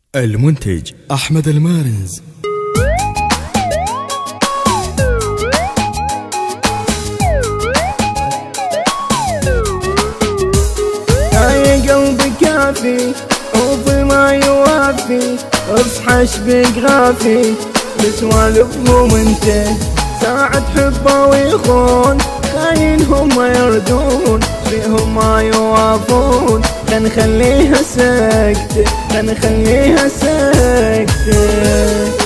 المنتج أحمد المارنز. يا قلبي كافي وفي ما يوافي، اصحى اشبك غافي بسوالفهم انت، ساعة حبه ويخون خاين هم يردون فيهم ما يوافون، خليها سكتة خليها سكتة.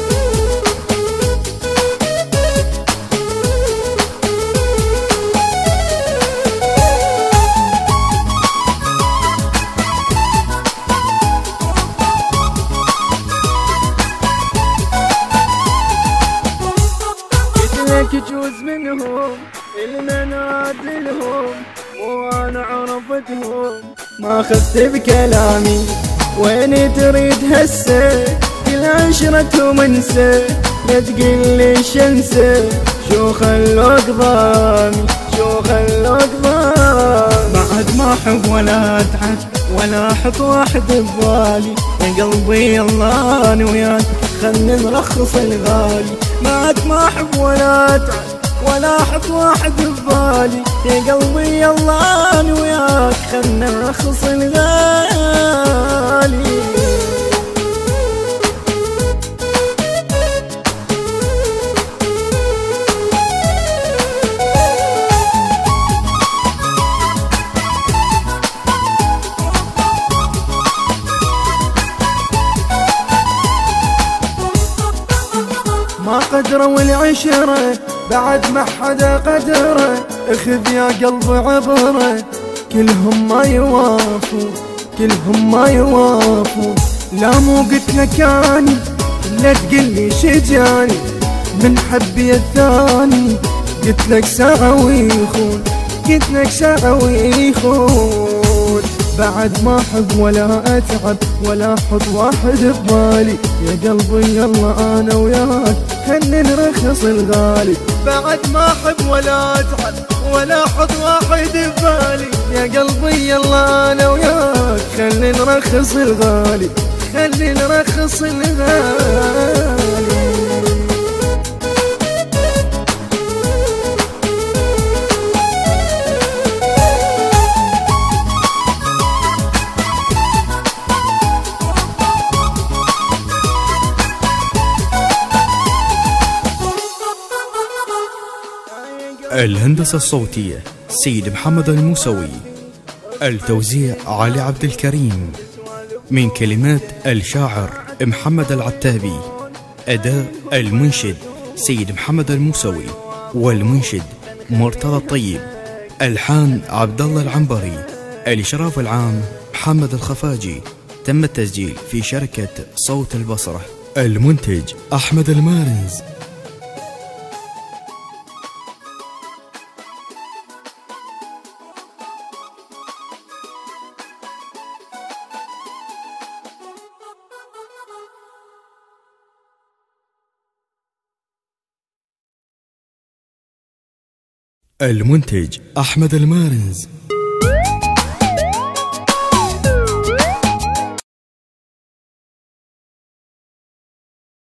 لك جوز منهم المناد لهم، مو انا عرفتهم ما خذت بكلامي، وين تريد هسه كل عشرتهم انسى، لا تقلي شنسى شو خلوك ضامي شو خلوك ضامي. بعد ما احب ولا اتعب ولا احط واحد ببالي، يا قلبي يلا انا وياك خلنا نرخص الغالي، بعد ما احب ولا اتعب ولا احط واحد ببالي، يا قلبي يلا انا وياك خلنا نرخص الغالي. ما قدروا العشرة بعد ما حدا قدره، اخذ يا قلب عبره كلهم ما يوافوا كلهم ما يوافوا. لا مو قلت لك اني لا تقلي شجاني من حبي الثاني، قلت لك ساعة ويخون قلت لك ساعة ويخون. بعد ما احب ولا اتعب ولا احط واحد ببالي، يا قلبي يلا انا وياك خلنا نرخص الغالي، بعد ما احب ولا اتعب ولا احط واحد ببالي، يا قلبي يلا انا وياك خلنا نرخص الغالي خلنا نرخص الغالي. الهندسة الصوتية سيد محمد الموسوي، التوزيع علي عبد الكريم، من كلمات الشاعر محمد العتابي، أداء المنشد سيد محمد الموسوي والمنشد مرتضى الطيب، ألحان عبد الله العنبري، الإشراف العام محمد الخفاجي. تم التسجيل في شركة صوت البصرة. المنتج أحمد المارنز. المنتج أحمد المارنز.